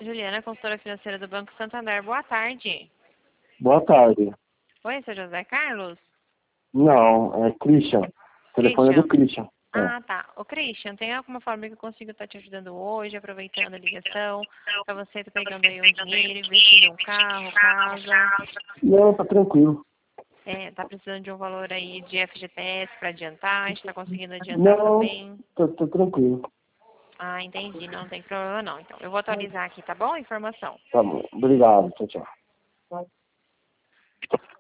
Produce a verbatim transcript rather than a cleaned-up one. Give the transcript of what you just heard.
Juliana, consultora financeira do Banco Santander. Boa tarde. Boa tarde. Oi, seu José Carlos? Não, é Christian. O telefone é do Christian. É. Ah, tá. Ô, Christian, tem alguma forma que eu consiga estar te ajudando hoje, aproveitando a ligação, para você estar pegando aí um dinheiro, investindo em um carro, casa? Não, tá tranquilo. É, tá precisando de um valor aí de F G T S para adiantar, a gente tá conseguindo adiantar Não, também? tô, tô tranquilo. Ah, entendi. Não tem problema não. Então, eu vou atualizar aqui, tá bom? A informação. Tá bom. Obrigado. Tchau, tchau.